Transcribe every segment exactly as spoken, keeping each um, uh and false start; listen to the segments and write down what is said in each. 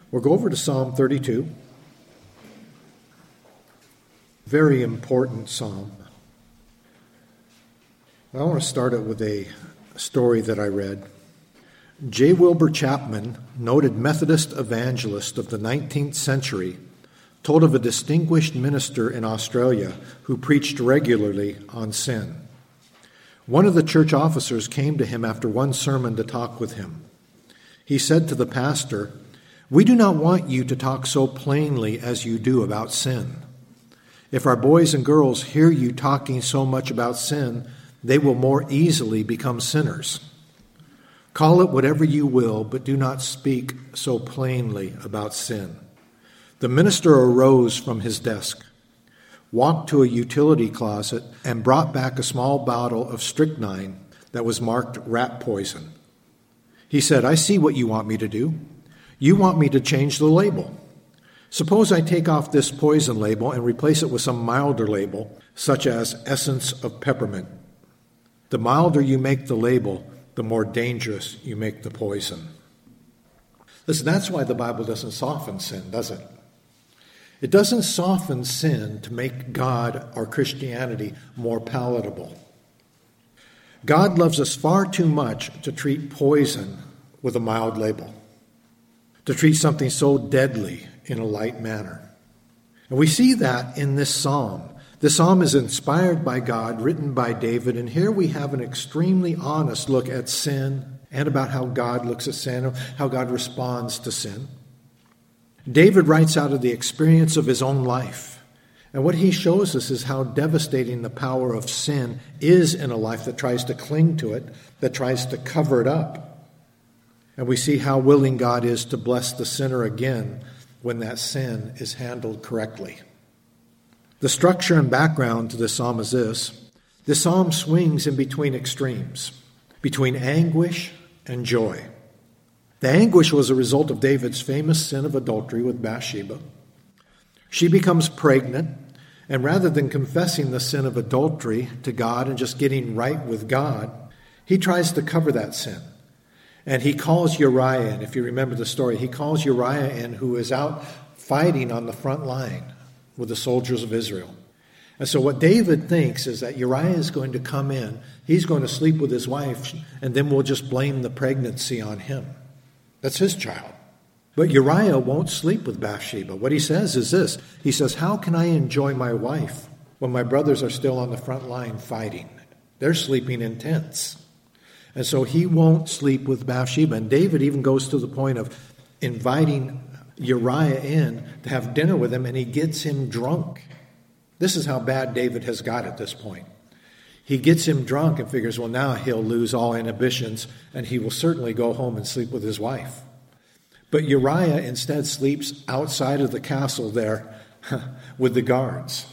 We'll go over to Psalm thirty-two. Very important psalm. I want to start it with a story that I read. J. Wilbur Chapman, noted Methodist evangelist of the nineteenth century, told of a distinguished minister in Australia who preached regularly on sin. One of the church officers came to him after one sermon to talk with him. He said to the pastor, "We do not want you to talk so plainly as you do about sin. If our boys and girls hear you talking so much about sin, they will more easily become sinners. Call it whatever you will, but do not speak so plainly about sin." The minister arose from his desk, walked to a utility closet, and brought back a small bottle of strychnine that was marked rat poison. He said, "I see what you want me to do. You want me to change the label. Suppose I take off this poison label and replace it with some milder label, such as essence of peppermint. The milder you make the label, the more dangerous you make the poison." Listen, that's why the Bible doesn't soften sin, does it? It doesn't soften sin to make God or Christianity more palatable. God loves us far too much to treat poison with a mild label, to treat something so deadly in a light manner. And we see that in this psalm. This psalm is inspired by God, written by David, and here we have an extremely honest look at sin and about how God looks at sin, how God responds to sin. David writes out of the experience of his own life, and what he shows us is how devastating the power of sin is in a life that tries to cling to it, that tries to cover it up. And we see how willing God is to bless the sinner again when that sin is handled correctly. The structure and background to this psalm is this. This psalm swings in between extremes, between anguish and joy. The anguish was a result of David's famous sin of adultery with Bathsheba. She becomes pregnant, and rather than confessing the sin of adultery to God and just getting right with God, he tries to cover that sin. And he calls Uriah in. If you remember the story, he calls Uriah in, who is out fighting on the front line with the soldiers of Israel. And so what David thinks is that Uriah is going to come in, he's going to sleep with his wife, and then we'll just blame the pregnancy on him. That's his child. But Uriah won't sleep with Bathsheba. What he says is this. He says, "How can I enjoy my wife when my brothers are still on the front line fighting? They're sleeping in tents." And so he won't sleep with Bathsheba. And David even goes to the point of inviting Uriah in to have dinner with him, and he gets him drunk. This is how bad David has got at this point. He gets him drunk and figures, well, now he'll lose all inhibitions, and he will certainly go home and sleep with his wife. But Uriah instead sleeps outside of the castle there with the guards.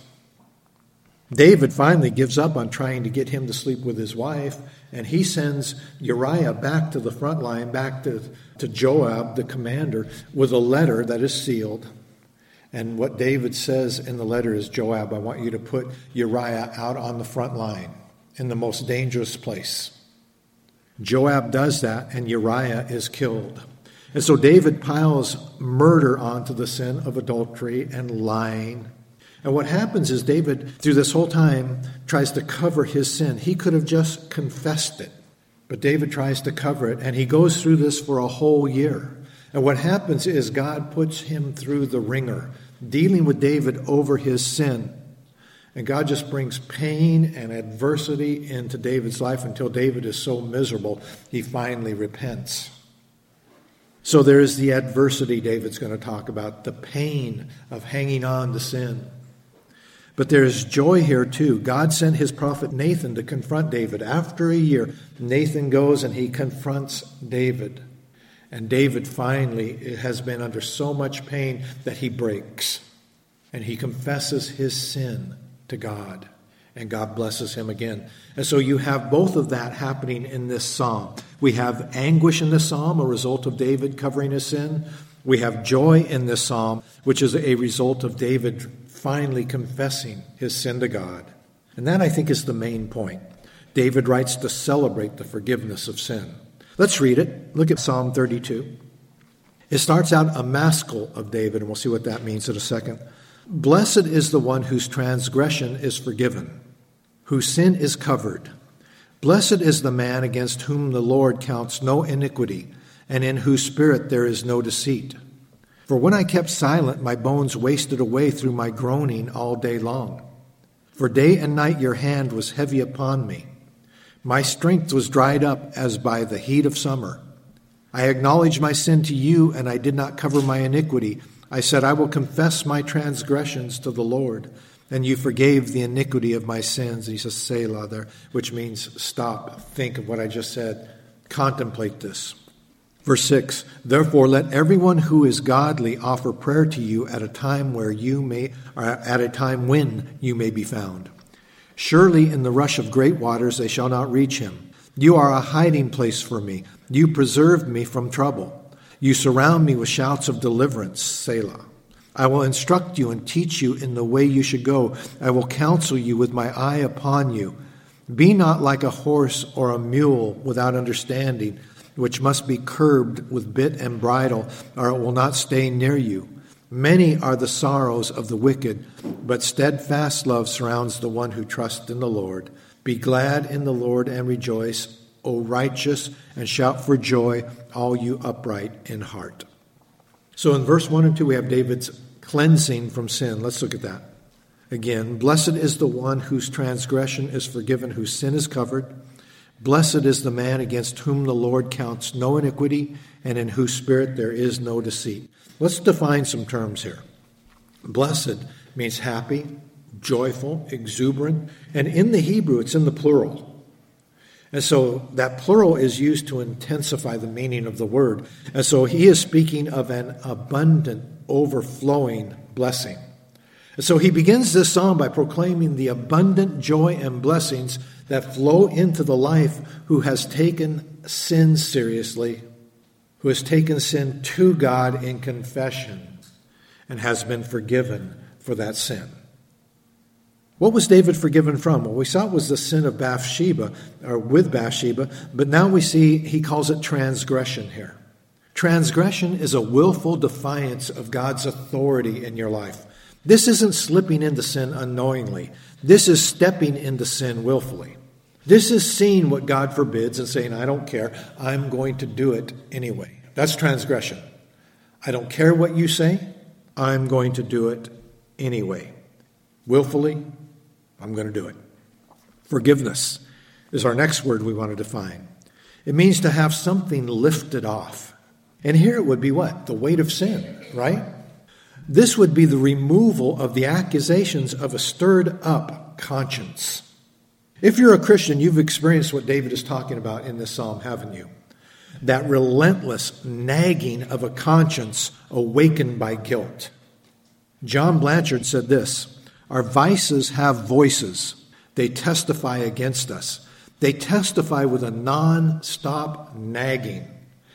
David finally gives up on trying to get him to sleep with his wife, and he sends Uriah back to the front line, back to, to Joab, the commander, with a letter that is sealed. And what David says in the letter is, "Joab, I want you to put Uriah out on the front line in the most dangerous place." Joab does that, and Uriah is killed. And so David piles murder onto the sin of adultery and lying. And what happens is David, through this whole time, tries to cover his sin. He could have just confessed it, but David tries to cover it, and he goes through this for a whole year. And what happens is God puts him through the ringer, dealing with David over his sin. And God just brings pain and adversity into David's life until David is so miserable, he finally repents. So there is the adversity David's going to talk about, the pain of hanging on to sin. But there is joy here too. God sent his prophet Nathan to confront David. After a year, Nathan goes and he confronts David. And David finally has been under so much pain that he breaks. And he confesses his sin to God. And God blesses him again. And so you have both of that happening in this psalm. We have anguish in this psalm, a result of David covering his sin. We have joy in this psalm, which is a result of David finally confessing his sin to God. And that, I think, is the main point. David writes to celebrate the forgiveness of sin. Let's read it. Look at Psalm thirty-two. It starts out a maskil of David, and we'll see what that means in a second. Blessed is the one whose transgression is forgiven, whose sin is covered. Blessed is the man against whom the Lord counts no iniquity, and in whose spirit there is no deceit. For when I kept silent, my bones wasted away through my groaning all day long. For day and night your hand was heavy upon me. My strength was dried up as by the heat of summer. I acknowledged my sin to you, and I did not cover my iniquity. I said, I will confess my transgressions to the Lord. And you forgave the iniquity of my sins. And he says, Selah there, which means stop, think of what I just said, contemplate this. Verse six, therefore let everyone who is godly offer prayer to you at a time where you may, or at a time when you may be found. Surely in the rush of great waters they shall not reach him. You are a hiding place for me. You preserved me from trouble. You surround me with shouts of deliverance, Selah. I will instruct you and teach you in the way you should go. I will counsel you with my eye upon you. Be not like a horse or a mule without understanding, which must be curbed with bit and bridle, or it will not stay near you. Many are the sorrows of the wicked, but steadfast love surrounds the one who trusts in the Lord. Be glad in the Lord and rejoice, O righteous, and shout for joy, all you upright in heart. So in verse one and two, we have David's cleansing from sin. Let's look at that. Again, blessed is the one whose transgression is forgiven, whose sin is covered. Blessed is the man against whom the Lord counts no iniquity, and in whose spirit there is no deceit. Let's define some terms here. Blessed means happy, joyful, exuberant, and in the Hebrew, it's in the plural. And so that plural is used to intensify the meaning of the word. And so he is speaking of an abundant, overflowing blessing. And so he begins this psalm by proclaiming the abundant joy and blessings that flow into the life who has taken sin seriously, who has taken sin to God in confession, and has been forgiven for that sin. What was David forgiven from? Well, we saw it was the sin of Bathsheba, or with Bathsheba, but now we see he calls it transgression here. Transgression is a willful defiance of God's authority in your life. This isn't slipping into sin unknowingly. This is stepping into sin willfully. This is seeing what God forbids and saying, I don't care, I'm going to do it anyway. That's transgression. I don't care what you say, I'm going to do it anyway. Willfully, I'm going to do it. Forgiveness is our next word we want to define. It means to have something lifted off. And here it would be what? The weight of sin, right? This would be the removal of the accusations of a stirred up conscience. If you're a Christian, you've experienced what David is talking about in this psalm, haven't you? That relentless nagging of a conscience awakened by guilt. John Blanchard said this, our vices have voices. They testify against us. They testify with a non-stop nagging.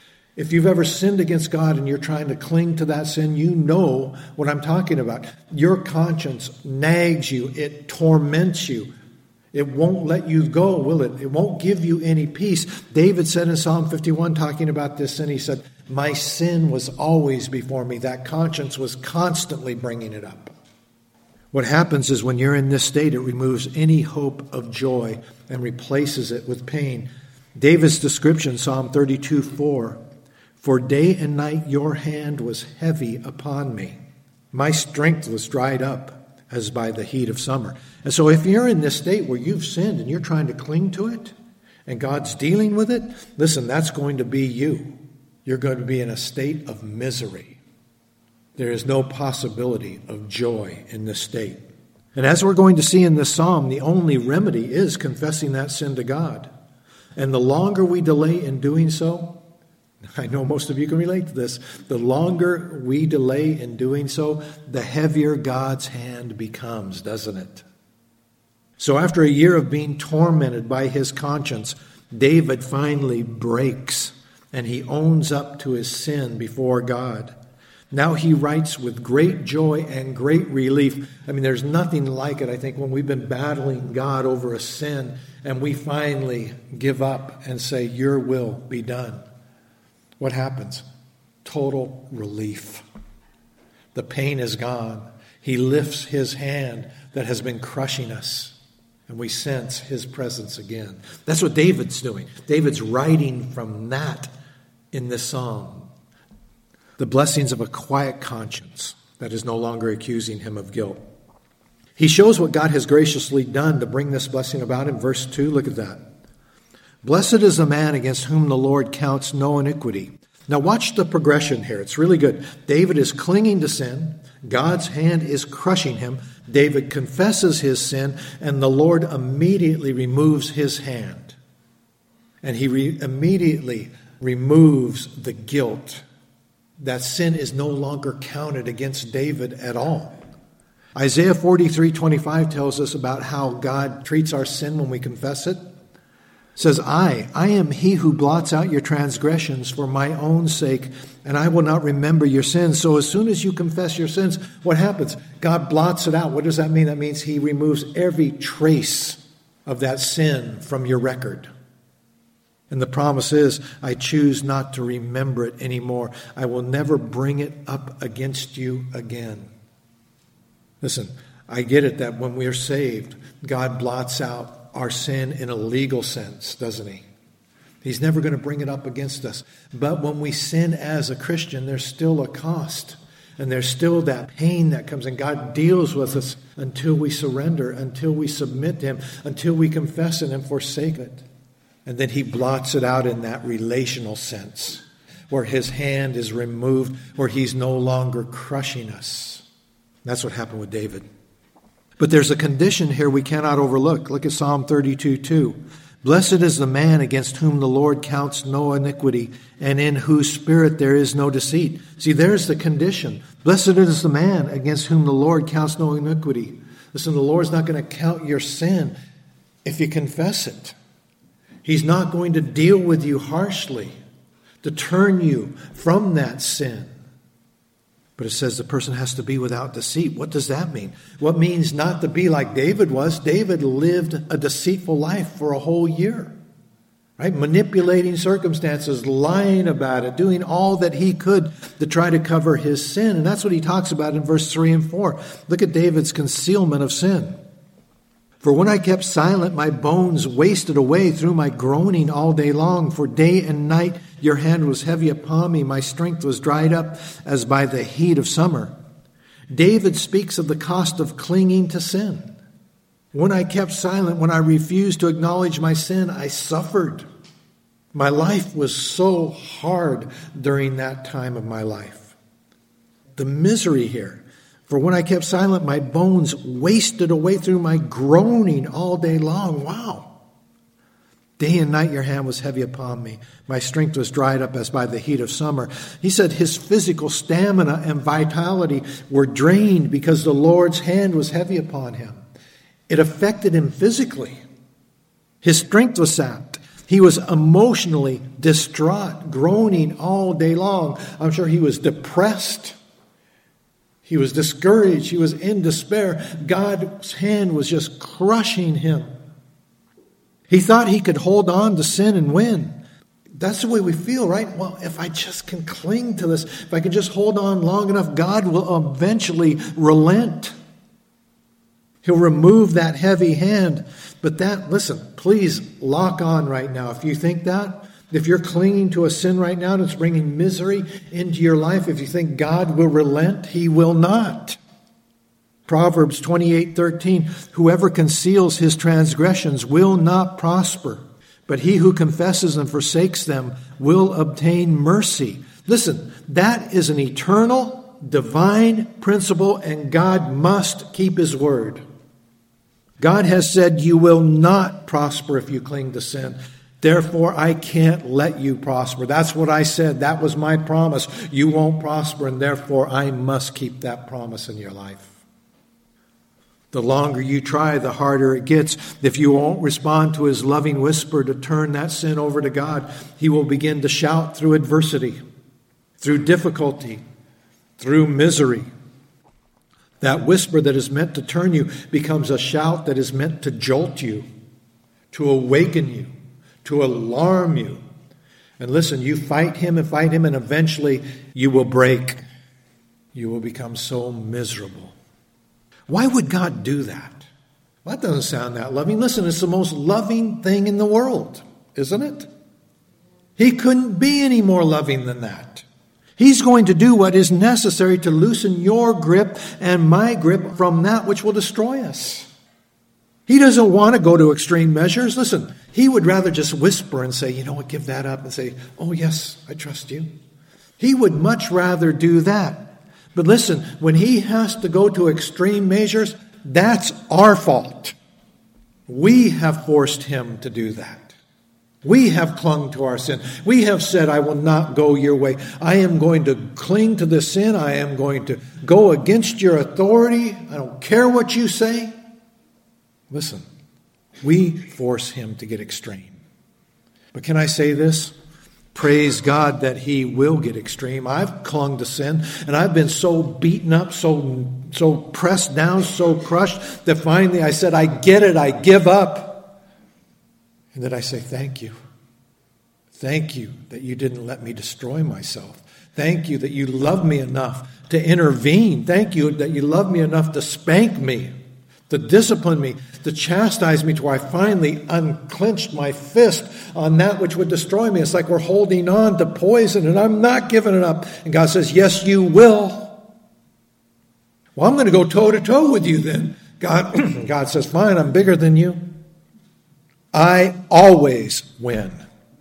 If you've ever sinned against God and you're trying to cling to that sin, you know what I'm talking about. Your conscience nags you. It torments you. It won't let you go, will it? It won't give you any peace. David said in Psalm fifty-one, talking about this sin, he said, my sin was always before me. That conscience was constantly bringing it up. What happens is when you're in this state, it removes any hope of joy and replaces it with pain. David's description, Psalm thirty-two four, for day and night your hand was heavy upon me. My strength was dried up as by the heat of summer. And so if you're in this state where you've sinned and you're trying to cling to it, and God's dealing with it, listen, that's going to be you. You're going to be in a state of misery. There is no possibility of joy in this state. And as we're going to see in this psalm, the only remedy is confessing that sin to God. And the longer we delay in doing so, I know most of you can relate to this, the longer we delay in doing so, the heavier God's hand becomes, doesn't it? So after a year of being tormented by his conscience, David finally breaks and he owns up to his sin before God. Now he writes with great joy and great relief. I mean, there's nothing like it, I think, when we've been battling God over a sin and we finally give up and say, your will be done. What happens? total relief. The pain is gone. He lifts his hand that has been crushing us, and we sense his presence again. That's what David's doing. David's writing from that in this psalm. The blessings of a quiet conscience that is no longer accusing him of guilt. He shows what God has graciously done to bring this blessing about in verse two. Look at that. Blessed is the man against whom the Lord counts no iniquity. Now watch the progression here. It's really good. David is clinging to sin. God's hand is crushing him. David confesses his sin, and the Lord immediately removes his hand. And he re- immediately removes the guilt. That sin is no longer counted against David at all. Isaiah forty-three twenty-five tells us about how God treats our sin when we confess it. It says, I, I am he who blots out your transgressions for my own sake, and I will not remember your sins. So as soon as you confess your sins, what happens? God blots it out. What does that mean? That means he removes every trace of that sin from your record. And the promise is, I choose not to remember it anymore. I will never bring it up against you again. Listen, I get it that when we are saved, God blots out our sin in a legal sense, doesn't he? He's never going to bring it up against us. But when we sin as a Christian, there's still a cost. And there's still that pain that comes. And God deals with us until we surrender, until we submit to him, until we confess it and forsake it. And then he blots it out in that relational sense, where his hand is removed, where he's no longer crushing us. That's what happened with David. But there's a condition here we cannot overlook. Look at Psalm thirty-two two. Blessed is the man against whom the Lord counts no iniquity, and in whose spirit there is no deceit. See, there's the condition. Blessed is the man against whom the Lord counts no iniquity. Listen, the Lord's not going to count your sin if you confess it. He's not going to deal with you harshly to turn you from that sin. But it says the person has to be without deceit. What does that mean? What means not to be like David was? David lived a deceitful life for a whole year, right? Manipulating circumstances, lying about it, doing all that he could to try to cover his sin. And that's what he talks about in verse three and four. Look at David's concealment of sin. For when I kept silent, my bones wasted away through my groaning all day long. For day and night your hand was heavy upon me. My strength was dried up as by the heat of summer. David speaks of the cost of clinging to sin. When I kept silent, when I refused to acknowledge my sin, I suffered. My life was so hard during that time of my life. The misery here. For when I kept silent, my bones wasted away through my groaning all day long. Wow. Day and night your hand was heavy upon me. My strength was dried up as by the heat of summer. He said his physical stamina and vitality were drained because the Lord's hand was heavy upon him. It affected him physically. His strength was sapped. He was emotionally distraught, groaning all day long. I'm sure he was depressed. He was discouraged. He was in despair. God's hand was just crushing him. He thought he could hold on to sin and win. That's the way we feel, right? Well, if I just can cling to this, if I can just hold on long enough, God will eventually relent. He'll remove that heavy hand. But that, listen, please lock on right now. If you think that, if you're clinging to a sin right now that's bringing misery into your life, if you think God will relent, he will not. Proverbs twenty-eight thirteen, whoever conceals his transgressions will not prosper, but he who confesses and forsakes them will obtain mercy. Listen, that is an eternal, divine principle, and God must keep his word. God has said you will not prosper if you cling to sin. Therefore, I can't let you prosper. That's what I said. That was my promise. You won't prosper, and therefore I must keep that promise in your life. The longer you try, the harder it gets. If you won't respond to his loving whisper to turn that sin over to God, he will begin to shout through adversity, through difficulty, through misery. That whisper that is meant to turn you becomes a shout that is meant to jolt you, to awaken you, to alarm you. And listen, you fight him and fight him, and eventually you will break. You will become so miserable. Why would God do that? Well, that doesn't sound that loving. Listen, it's the most loving thing in the world, isn't it? He couldn't be any more loving than that. He's going to do what is necessary to loosen your grip and my grip from that which will destroy us. He doesn't want to go to extreme measures. Listen, he would rather just whisper and say, you know what, give that up, and say, oh yes, I trust you. He would much rather do that. But listen, when he has to go to extreme measures, that's our fault. We have forced him to do that. We have clung to our sin. We have said, I will not go your way. I am going to cling to the sin. I am going to go against your authority. I don't care what you say. Listen, we force him to get extreme. But can I say this? Praise God that he will get extreme. I've clung to sin, and I've been so beaten up, so, so pressed down, so crushed, that finally I said, I get it, I give up. And then I say, thank you. Thank you that you didn't let me destroy myself. Thank you that you love me enough to intervene. Thank you that you love me enough to spank me, to discipline me, to chastise me, to where I finally unclenched my fist on that which would destroy me. It's like we're holding on to poison, and I'm not giving it up. And God says, yes, you will. Well, I'm going to go toe-to-toe with you then. God, God says, fine, I'm bigger than you. I always win.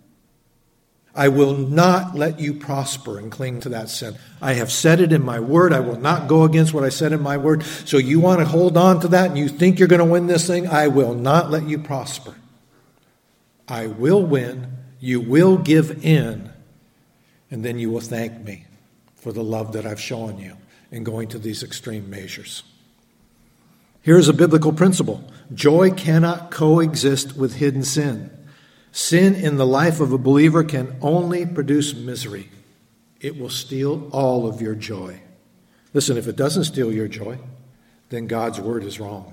I will not let you prosper and cling to that sin. I have said it in my word. I will not go against what I said in my word. So you want to hold on to that and you think you're going to win this thing? I will not let you prosper. I will win. You will give in. And then you will thank me for the love that I've shown you in going to these extreme measures. Here's a biblical principle. Joy cannot coexist with hidden sin. Sin in the life of a believer can only produce misery. It will steal all of your joy. Listen, if it doesn't steal your joy, then God's word is wrong.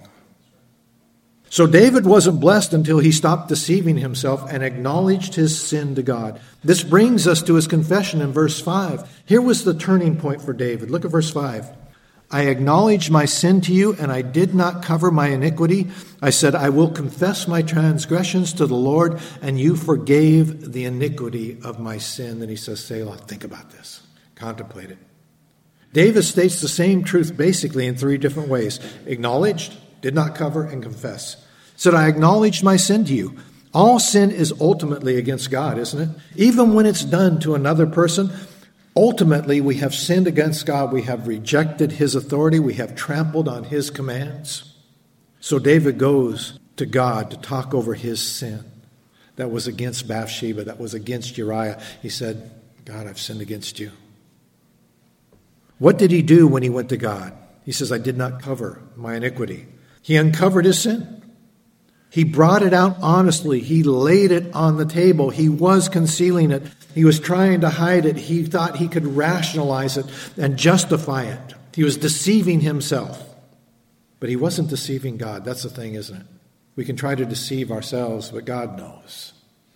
So David wasn't blessed until he stopped deceiving himself and acknowledged his sin to God. This brings us to his confession in verse five. Here was the turning point for David. Look at verse five. I acknowledged my sin to you, and I did not cover my iniquity. I said, I will confess my transgressions to the Lord, and you forgave the iniquity of my sin. Then he says, Selah, think about this. Contemplate it. David states the same truth basically in three different ways. Acknowledged, did not cover, and confess. Said, I acknowledged my sin to you. All sin is ultimately against God, isn't it? Even when it's done to another person, ultimately, we have sinned against God. We have rejected his authority. We have trampled on his commands. So David goes to God to talk over his sin that was against Bathsheba, that was against Uriah. He said, God, I've sinned against you. What did he do when he went to God? He says, I did not cover my iniquity. He uncovered his sin. He brought it out honestly. He laid it on the table. He was concealing it. He was trying to hide it. He thought he could rationalize it and justify it. He was deceiving himself. But he wasn't deceiving God. That's the thing, isn't it? We can try to deceive ourselves, but God knows.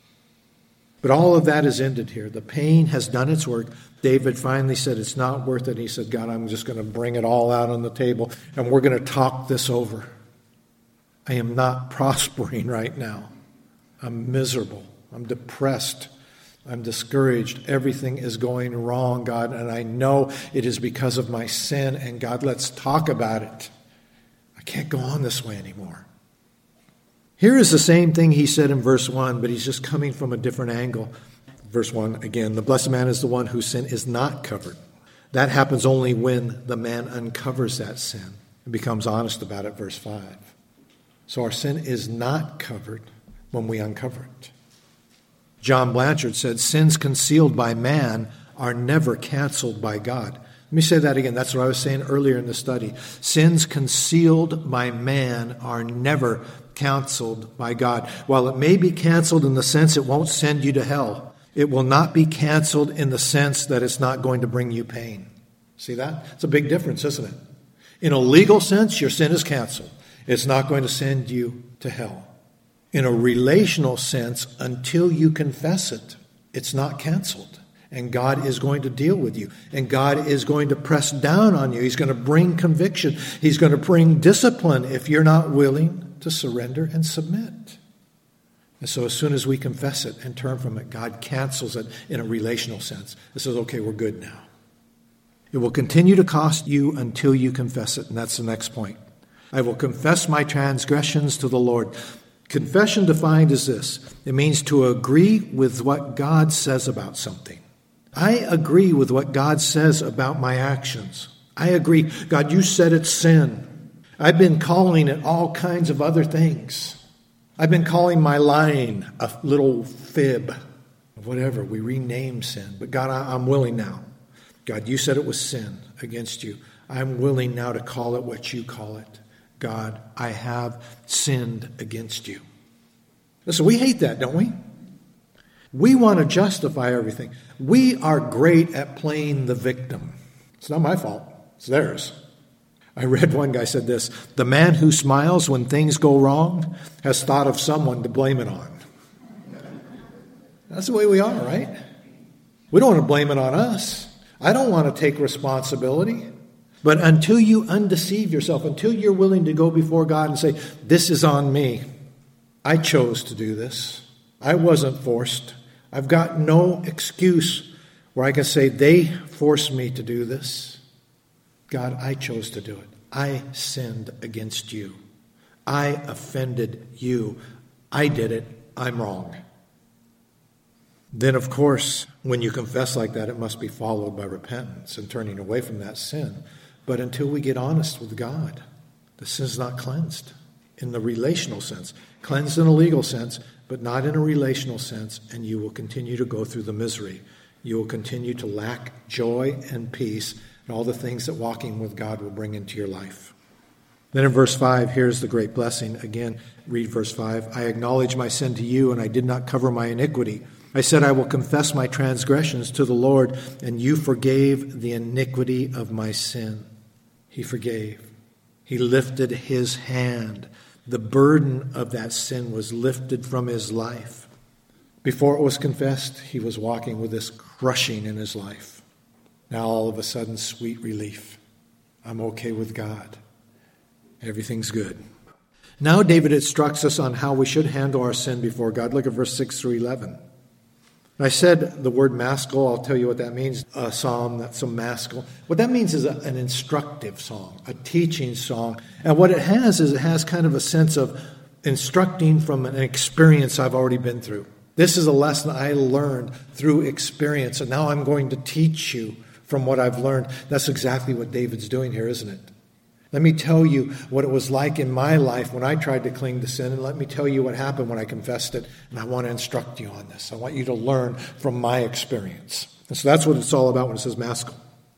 But all of that is ended here. The pain has done its work. David finally said, it's not worth it. He said, God, I'm just going to bring it all out on the table, and we're going to talk this over. I am not prospering right now. I'm miserable. I'm depressed. I'm discouraged. Everything is going wrong, God, and I know it is because of my sin. And God, let's talk about it. I can't go on this way anymore. Here is the same thing he said in verse one, but he's just coming from a different angle. Verse one, again, the blessed man is the one whose sin is not covered. That happens only when the man uncovers that sin and becomes honest about it, verse five. So our sin is not covered when we uncover it. John Blanchard said, sins concealed by man are never canceled by God. Let me say that again. That's what I was saying earlier in the study. Sins concealed by man are never canceled by God. While it may be canceled in the sense it won't send you to hell, it will not be canceled in the sense that it's not going to bring you pain. See that? It's a big difference, isn't it? In a legal sense, your sin is canceled. It's not going to send you to hell. In a relational sense, until you confess it, It's not canceled. And God is going to deal with you. And God is going to press down on you. He's going to bring conviction. He's going to bring discipline if you're not willing to surrender and submit. And so as soon as we confess it and turn from it, God cancels it in a relational sense. It says, okay, we're good now. It will continue to cost you until you confess it. And that's the next point. I will confess my transgressions to the Lord. Confession defined as this. It means to agree with what God says about something. I agree with what God says about my actions. I agree. God, you said it's sin. I've been calling it all kinds of other things. I've been calling my lying a little fib. Whatever, we rename sin. But God, I'm willing now. God, you said it was sin against you. I'm willing now to call it what you call it. God, I have sinned against you. Listen, we hate that, don't we? We want to justify everything. We are great at playing the victim. It's not my fault. It's theirs. I read one guy said this, the man who smiles when things go wrong has thought of someone to blame it on. That's the way we are, right? We don't want to blame it on us. I don't want to take responsibility. But until you undeceive yourself, until you're willing to go before God and say, this is on me. I chose to do this. I wasn't forced. I've got no excuse where I can say they forced me to do this. God, I chose to do it. I sinned against you. I offended you. I did it. I'm wrong. Then, of course, when you confess like that, it must be followed by repentance and turning away from that sin. But until we get honest with God, the sin is not cleansed in the relational sense. Cleansed in a legal sense, but not in a relational sense, and you will continue to go through the misery. You will continue to lack joy and peace and all the things that walking with God will bring into your life. Then in verse five, here's the great blessing. Again, read verse five. I acknowledge my sin to you, and I did not cover my iniquity. I said, I will confess my transgressions to the Lord, and you forgave the iniquity of my sin. He forgave. He lifted his hand. The burden of that sin was lifted from his life. Before it was confessed, he was walking with this crushing in his life. Now all of a sudden, sweet relief. I'm okay with God. Everything's good. Now David instructs us on how we should handle our sin before God. Look at verse six through eleven. I said the word maskil. I'll tell you what that means. A psalm, that's a maskil. What that means is a, an instructive song, a teaching song. And what it has is it has kind of a sense of instructing from an experience I've already been through. This is a lesson I learned through experience, and now I'm going to teach you from what I've learned. That's exactly what David's doing here, isn't it? Let me tell you what it was like in my life when I tried to cling to sin, and let me tell you what happened when I confessed it. And I want to instruct you on this. I want you to learn from my experience. And so that's what it's all about when it says maskil.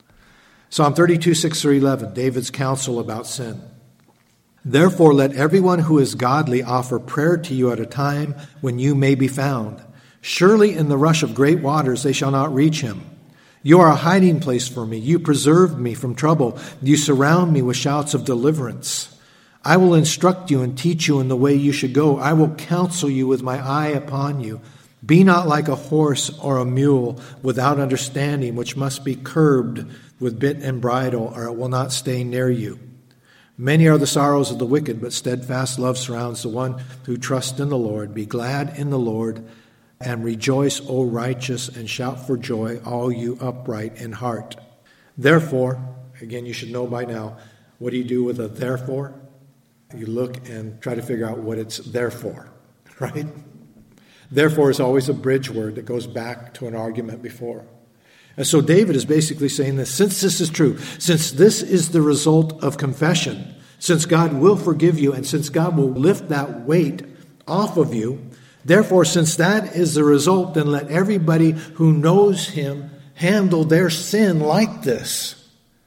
Psalm thirty-two, six through eleven, David's counsel about sin. Therefore, let everyone who is godly offer prayer to you at a time when you may be found. Surely in the rush of great waters they shall not reach him. You are a hiding place for me. You preserve me from trouble. You surround me with shouts of deliverance. I will instruct you and teach you in the way you should go. I will counsel you with my eye upon you. Be not like a horse or a mule without understanding, which must be curbed with bit and bridle, or it will not stay near you. Many are the sorrows of the wicked, but steadfast love surrounds the one who trusts in the Lord. Be glad in the Lord, and rejoice, O righteous, and shout for joy, all you upright in heart. Therefore, again, you should know by now, what do you do with a therefore? You look and try to figure out what it's there for, right? Therefore is always a bridge word that goes back to an argument before. And so David is basically saying this, since this is true, since this is the result of confession, since God will forgive you, and since God will lift that weight off of you, therefore, since that is the result, then let everybody who knows him handle their sin like this.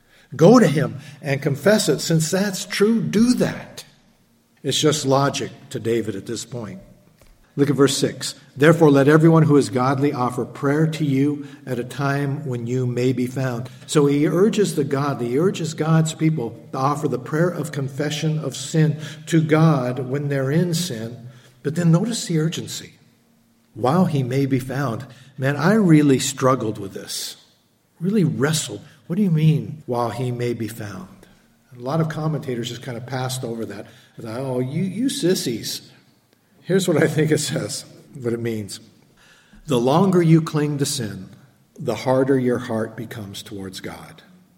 Go to him and confess it. Since that's true, do that. It's just logic to David at this point. Look at verse six. Therefore, let everyone who is godly offer prayer to you at a time when you may be found. So he urges the godly, he urges God's people to offer the prayer of confession of sin to God when they're in sin. But then notice the urgency. while he may be found. Man, I really struggled with this, really wrestled. What do you mean, while he may be found? A lot of commentators just kind of passed over that. Thought, oh, you, you sissies. Here's what I think it says, what it means. The longer you cling to sin, the harder your heart becomes towards God.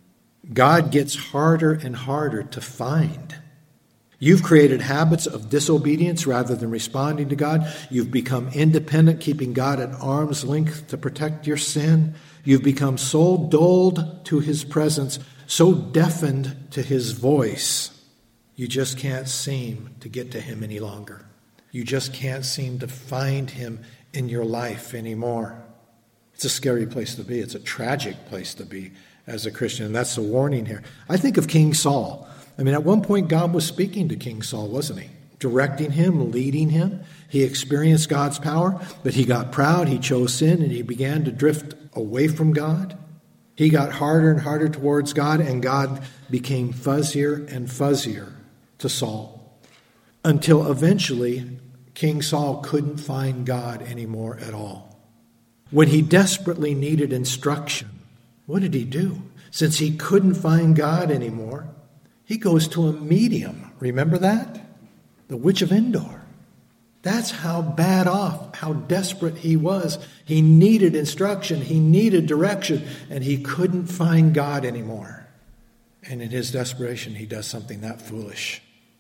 God gets harder and harder to find. You've created habits of disobedience rather than responding to God. You've become independent, keeping God at arm's length to protect your sin. You've become so dulled to his presence, so deafened to his voice, you just can't seem to get to him any longer. You just can't seem to find him in your life anymore. It's a scary place to be. It's a tragic place to be as a Christian, and that's the warning here. I think of King Saul. I mean, at one point, God was speaking to King Saul, wasn't he? Directing him, leading him. He experienced God's power, but he got proud, he chose sin, and he began to drift away from God. He got harder and harder towards God, and God became fuzzier and fuzzier to Saul, until eventually King Saul couldn't find God anymore at all. When he desperately needed instruction, what did he do? Since he couldn't find God anymore, he goes to a medium. Remember that? The Witch of Endor. That's how bad off, how desperate he was. He needed instruction, he needed direction, and he couldn't find God anymore. And in his desperation, he does something that foolish.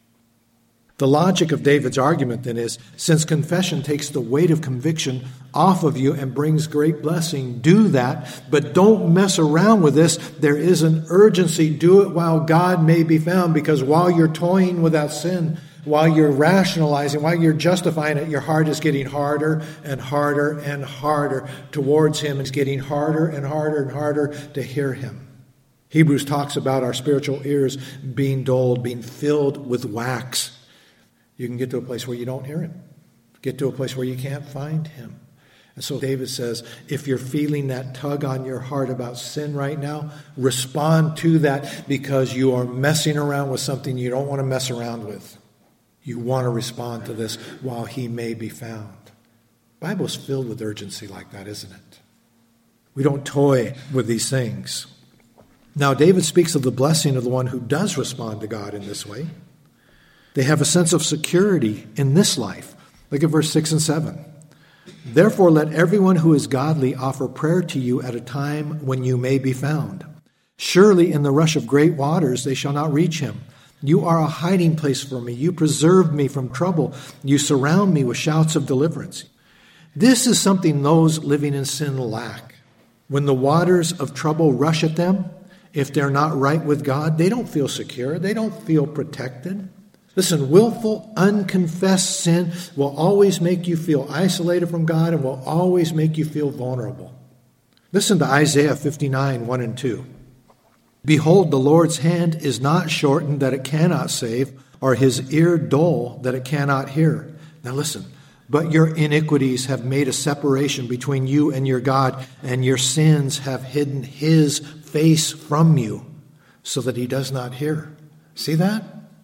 The logic of David's argument then is, since confession takes the weight of conviction off of you and brings great blessing, do that, but don't mess around with this. There is an urgency. Do it while God may be found, because while you're toying with that sin, while you're rationalizing, while you're justifying it, your heart is getting harder and harder and harder towards him. It's getting harder and harder and harder to hear him. Hebrews talks about our spiritual ears being dulled, being filled with wax. You can get to a place where you don't hear him. Get to a place where you can't find him. And so David says, if you're feeling that tug on your heart about sin right now, respond to that, because you are messing around with something you don't want to mess around with. You want to respond to this while he may be found. The Bible is filled with urgency like that, isn't it? We don't toy with these things. Now, David speaks of the blessing of the one who does respond to God in this way. They have a sense of security in this life. Look at verse six and seven. Therefore, let everyone who is godly offer prayer to you at a time when you may be found. Surely in the rush of great waters they shall not reach him. You are a hiding place for me. You preserve me from trouble. You surround me with shouts of deliverance. This is something those living in sin lack. When the waters of trouble rush at them, if they're not right with God, they don't feel secure. They don't feel protected. Listen, willful, unconfessed sin will always make you feel isolated from God and will always make you feel vulnerable. Listen to Isaiah fifty-nine, one and two. Behold, the Lord's hand is not shortened that it cannot save, or his ear dull that it cannot hear. Now listen, but your iniquities have made a separation between you and your God, and your sins have hidden his face from you, so that he does not hear. See that?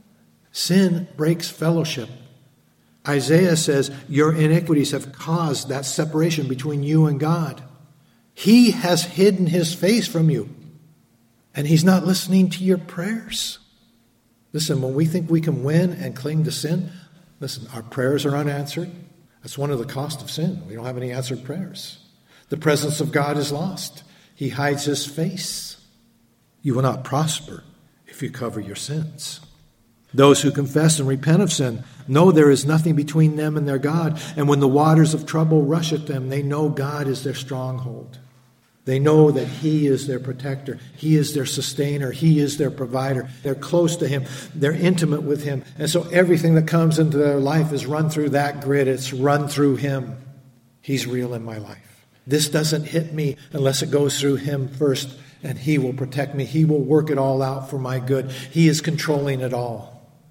Sin breaks fellowship. Isaiah says, your iniquities have caused that separation between you and God. He has hidden his face from you, and he's not listening to your prayers. Listen, when we think we can win and cling to sin, listen, our prayers are unanswered. That's one of the costs of sin. We don't have any answered prayers. The presence of God is lost. He hides his face. You will not prosper if you cover your sins. Those who confess and repent of sin know there is nothing between them and their God. And when the waters of trouble rush at them, they know God is their stronghold. They know that he is their protector. He is their sustainer. He is their provider. They're close to him. They're intimate with him. And so everything that comes into their life is run through that grid. It's run through him. He's real in my life. This doesn't hit me unless it goes through him first, and he will protect me. He will work it all out for my good. He is controlling it all.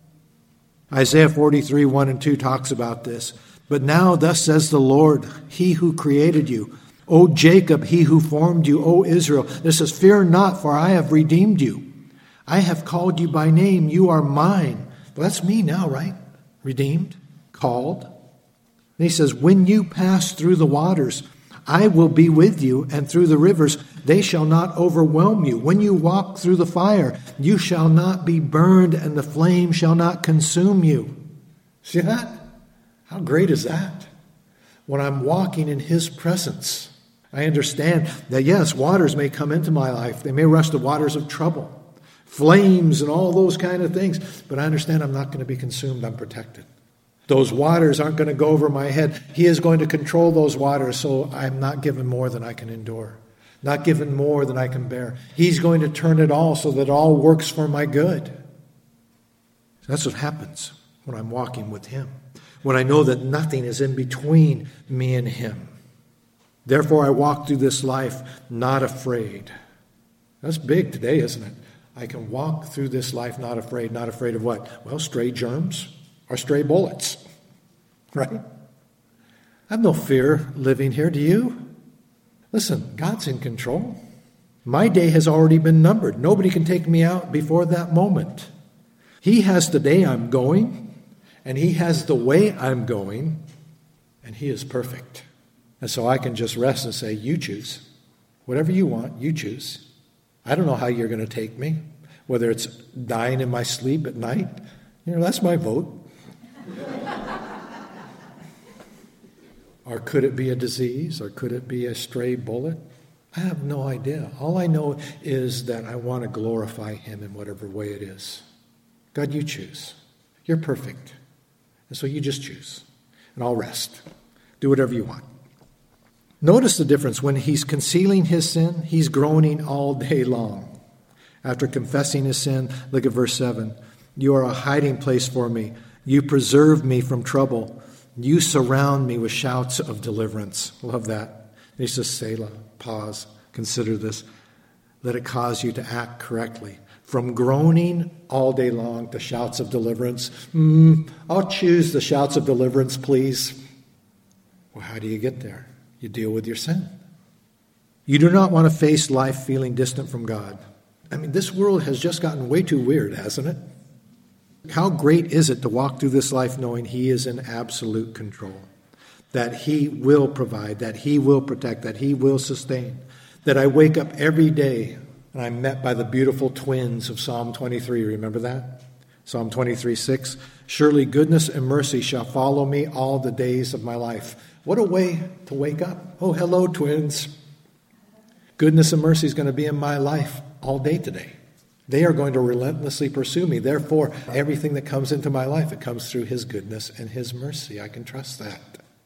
Isaiah forty-three, one and two talks about this. But now thus says the Lord, he who created you, O Jacob, he who formed you, O Israel. This says, fear not, for I have redeemed you. I have called you by name. You are mine. Well, that's me now, right? Redeemed, called. And he says, when you pass through the waters, I will be with you, and through the rivers, they shall not overwhelm you. When you walk through the fire, you shall not be burned, and the flame shall not consume you. See that? How great is that? When I'm walking in his presence, I understand that, yes, waters may come into my life. They may rush the waters of trouble, flames and all those kind of things. But I understand I'm not going to be consumed. I'm protected. Those waters aren't going to go over my head. He is going to control those waters, so I'm not given more than I can endure, not given more than I can bear. He's going to turn it all so that it all works for my good. That's what happens when I'm walking with him, when I know that nothing is in between me and him. Therefore, I walk through this life not afraid. That's big today, isn't it? I can walk through this life not afraid. Not afraid of what? Well, stray germs or stray bullets, right? I have no fear living here. Do you? Listen, God's in control. My day has already been numbered. Nobody can take me out before that moment. He has the day I'm going, and he has the way I'm going, and he is perfect. And so I can just rest and say, you choose. Whatever you want, you choose. I don't know how you're going to take me, whether it's dying in my sleep at night. You know, that's my vote. Or could it be a disease? Or could it be a stray bullet? I have no idea. All I know is that I want to glorify him in whatever way it is. God, you choose. You're perfect. And so you just choose. And I'll rest. Do whatever you want. Notice the difference. When he's concealing his sin, he's groaning all day long. After confessing his sin, look at verse seven. You are a hiding place for me. You preserve me from trouble. You surround me with shouts of deliverance. Love that. He says, Selah, pause, consider this. Let it cause you to act correctly. From groaning all day long to shouts of deliverance. Mm, I'll choose the shouts of deliverance, please. Well, how do you get there? You deal with your sin. You do not want to face life feeling distant from God. I mean, this world has just gotten way too weird, hasn't it? How great is it to walk through this life knowing he is in absolute control, that he will provide, that he will protect, that he will sustain, that I wake up every day and I'm met by the beautiful twins of Psalm twenty-three. Remember that? Psalm twenty-three, six. Surely goodness and mercy shall follow me all the days of my life. What a way to wake up. Oh, hello, twins. Goodness and mercy is going to be in my life all day today. They are going to relentlessly pursue me. Therefore, everything that comes into my life, it comes through his goodness and his mercy. I can trust that.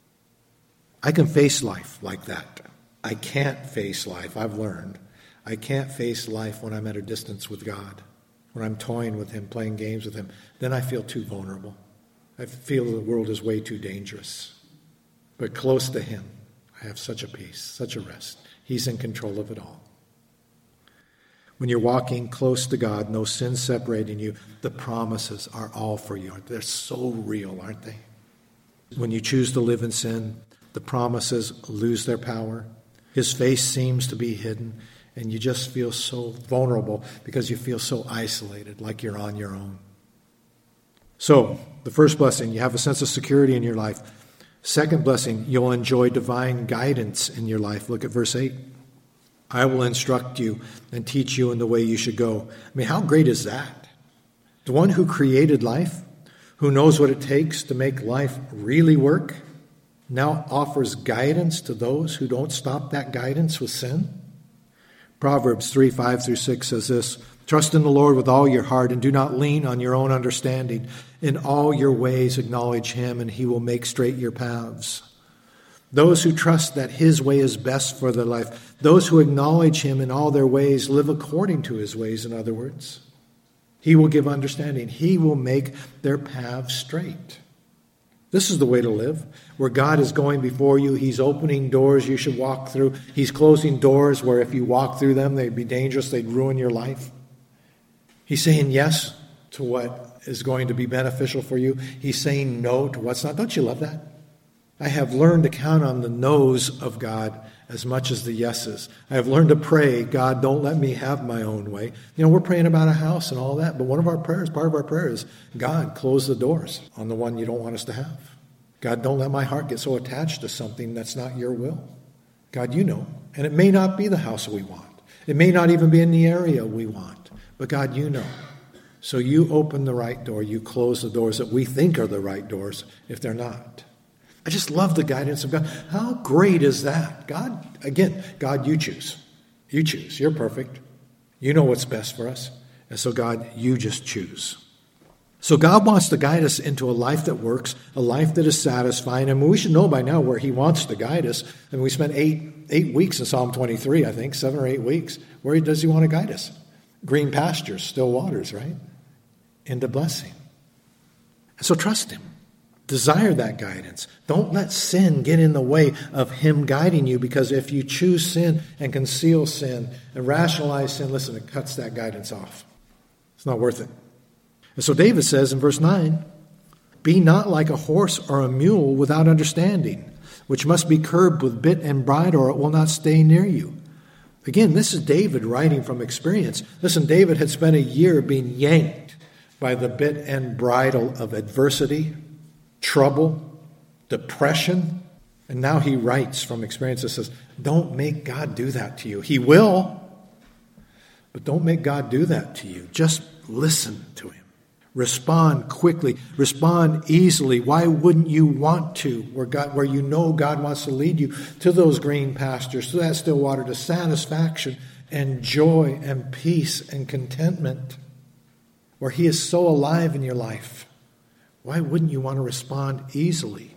I can face life like that. I can't face life, I've learned. I can't face life when I'm at a distance with God, when I'm toying with him, playing games with him. Then I feel too vulnerable. I feel the world is way too dangerous. But close to him, I have such a peace, such a rest. He's in control of it all. When you're walking close to God, no sin separating you, the promises are all for you. They're so real, aren't they? When you choose to live in sin, the promises lose their power. His face seems to be hidden, and you just feel so vulnerable because you feel so isolated, like you're on your own. So, the first blessing, you have a sense of security in your life. Second blessing, you'll enjoy divine guidance in your life. Look at verse eight. I will instruct you and teach you in the way you should go. I mean, how great is that? The one who created life, who knows what it takes to make life really work, now offers guidance to those who don't stop that guidance with sin. Proverbs three, five through six says this, trust in the Lord with all your heart and do not lean on your own understanding. In all your ways acknowledge him and he will make straight your paths. Those who trust that his way is best for their life, those who acknowledge him in all their ways, live according to his ways, in other words. He will give understanding. He will make their paths straight. This is the way to live, where God is going before you. He's opening doors you should walk through. He's closing doors where if you walk through them, they'd be dangerous. They'd ruin your life. He's saying yes to what is going to be beneficial for you. He's saying no to what's not. Don't you love that? I have learned to count on the no's of God as much as the yeses. I have learned to pray, God, don't let me have my own way. You know, we're praying about a house and all that, but one of our prayers, part of our prayer is, God, close the doors on the one you don't want us to have. God, don't let my heart get so attached to something that's not your will. God, you know. And it may not be the house we want. It may not even be in the area we want. But God, you know. So you open the right door. You close the doors that we think are the right doors if they're not. I just love the guidance of God. How great is that? God, again, God, you choose. You choose. You're perfect. You know what's best for us. And so God, you just choose. So God wants to guide us into a life that works, a life that is satisfying. And we should know by now where he wants to guide us. And we spent eight eight weeks in Psalm twenty-three, I think, seven or eight weeks. Where does he want to guide us? Green pastures, still waters, right? Into blessing. So trust him. Desire that guidance. Don't let sin get in the way of him guiding you, because if you choose sin and conceal sin and rationalize sin, listen, it cuts that guidance off. It's not worth it. And so David says in verse nine, be not like a horse or a mule without understanding, which must be curbed with bit and bridle, or it will not stay near you. Again, this is David writing from experience. Listen, David had spent a year being yanked by the bit and bridle of adversity, trouble, depression. And now he writes from experience that says, don't make God do that to you. He will, but don't make God do that to you. Just listen to him. Respond quickly. Respond easily. Why wouldn't you want to? Where God, where you know God wants to lead you to those green pastures, to that still water, to satisfaction and joy and peace and contentment, where he is so alive in your life. Why wouldn't you want to respond easily?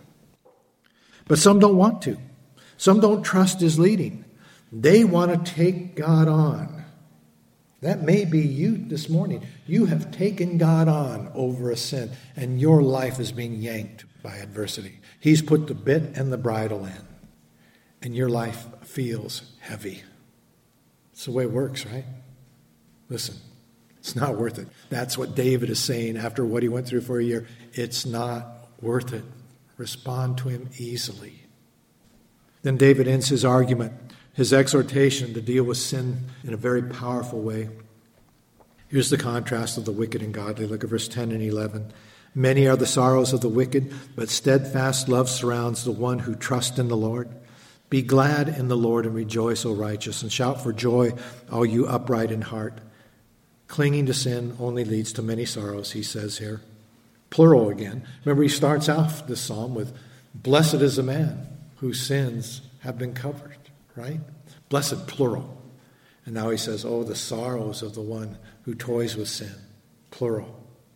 But some don't want to. Some don't trust his leading. They want to take God on. That may be you this morning. You have taken God on over a sin, and your life is being yanked by adversity. He's put the bit and the bridle in, and your life feels heavy. It's the way it works, right? Listen, it's not worth it. That's what David is saying after what he went through for a year. It's not worth it. Respond to him easily. Then David ends his argument, his exhortation to deal with sin in a very powerful way. Here's the contrast of the wicked and godly. Look at verse ten and eleven. Many are the sorrows of the wicked, but steadfast love surrounds the one who trusts in the Lord. Be glad in the Lord and rejoice, O righteous, and shout for joy, all you upright in heart. Clinging to sin only leads to many sorrows, he says here. Plural again. Remember, he starts off this psalm with, blessed is the man whose sins have been covered. Right? Blessed, plural. And now he says, oh, the sorrows of the one who toys with sin. Plural.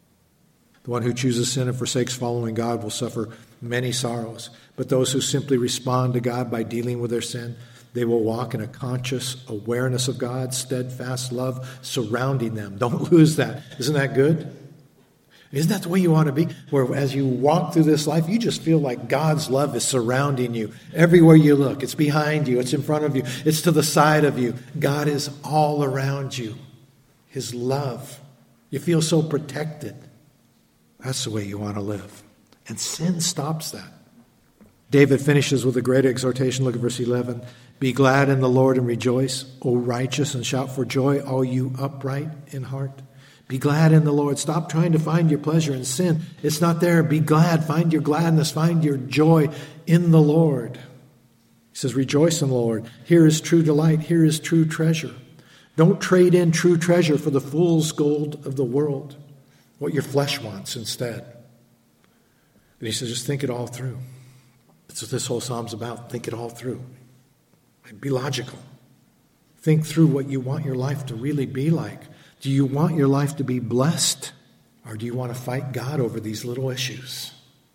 The one who chooses sin and forsakes following God will suffer many sorrows. But those who simply respond to God by dealing with their sin, they will walk in a conscious awareness of God's steadfast love surrounding them. Don't lose that. Isn't that good? Isn't that the way you want to be? Where as you walk through this life, you just feel like God's love is surrounding you. Everywhere you look, it's behind you, it's in front of you, it's to the side of you. God is all around you. His love. You feel so protected. That's the way you want to live. And sin stops that. David finishes with a great exhortation. Look at verse eleven. Be glad in the Lord and rejoice, O righteous, and shout for joy, all you upright in heart. Be glad in the Lord. Stop trying to find your pleasure in sin. It's not there. Be glad. Find your gladness. Find your joy in the Lord. He says, rejoice in the Lord. Here is true delight. Here is true treasure. Don't trade in true treasure for the fool's gold of the world, what your flesh wants instead. And he says, just think it all through. That's what this whole psalm's about. Think it all through. Be logical. Think through what you want your life to really be like. Do you want your life to be blessed, or do you want to fight God over these little issues?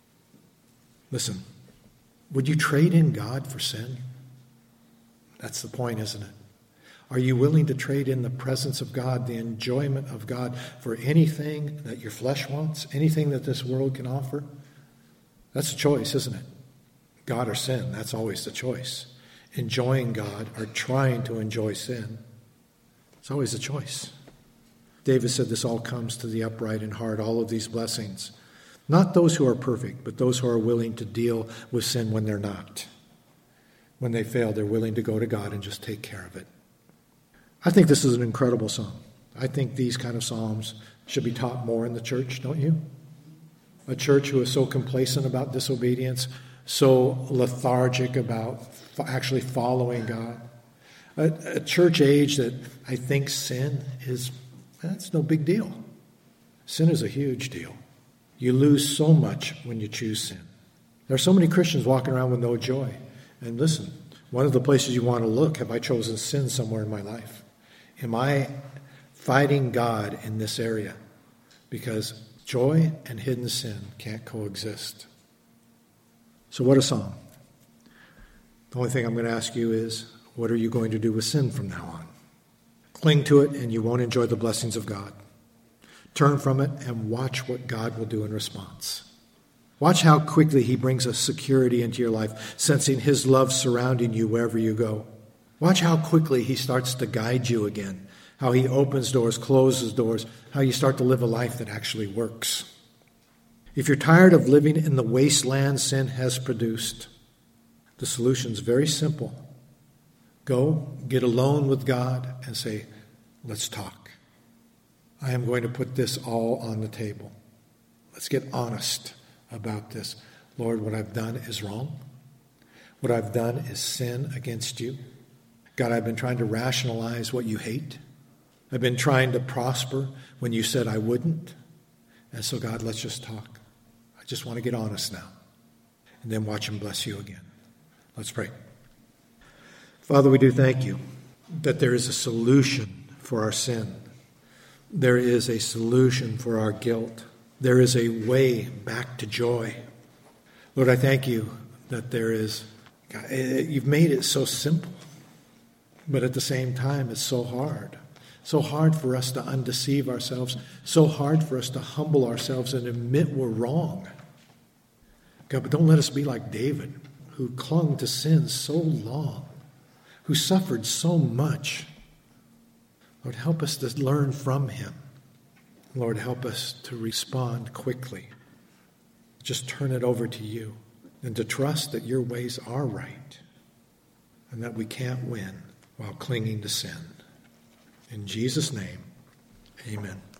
Listen, would you trade in God for sin? That's the point, isn't it? Are you willing to trade in the presence of God, the enjoyment of God, for anything that your flesh wants, anything that this world can offer? That's a choice, isn't it? God or sin, that's always the choice. Enjoying God or trying to enjoy sin, it's always a choice. David said this all comes to the upright in heart, all of these blessings. Not those who are perfect, but those who are willing to deal with sin when they're not. When they fail, they're willing to go to God and just take care of it. I think this is an incredible psalm. I think these kind of psalms should be taught more in the church, don't you? A church who is so complacent about disobedience, so lethargic about actually following God. A, a church age that I think sin is, that's no big deal. Sin is a huge deal. You lose so much when you choose sin. There are so many Christians walking around with no joy. And listen, one of the places you want to look, have I chosen sin somewhere in my life? Am I fighting God in this area? Because joy and hidden sin can't coexist. So what a song. The only thing I'm going to ask you is, what are you going to do with sin from now on? Cling to it and you won't enjoy the blessings of God. Turn from it and watch what God will do in response. Watch how quickly he brings a security into your life, sensing his love surrounding you wherever you go. Watch how quickly he starts to guide you again, how he opens doors, closes doors, how you start to live a life that actually works. If you're tired of living in the wasteland sin has produced, the solution's very simple. Go, get alone with God, and say, let's talk. I am going to put this all on the table. Let's get honest about this. Lord, what I've done is wrong. What I've done is sin against you. God, I've been trying to rationalize what you hate. I've been trying to prosper when you said I wouldn't. And so, God, let's just talk. I just want to get honest now. And then watch him bless you again. Let's pray. Father, we do thank you that there is a solution for our sin. There is a solution for our guilt. There is a way back to joy. Lord, I thank you that there is, God, you've made it so simple, but at the same time, it's so hard. So hard for us to undeceive ourselves, so hard for us to humble ourselves and admit we're wrong. God, but don't let us be like David, who clung to sin so long, who suffered so much. Lord, help us to learn from him. Lord, help us to respond quickly. Just turn it over to you and to trust that your ways are right and that we can't win while clinging to sin. In Jesus' name, amen.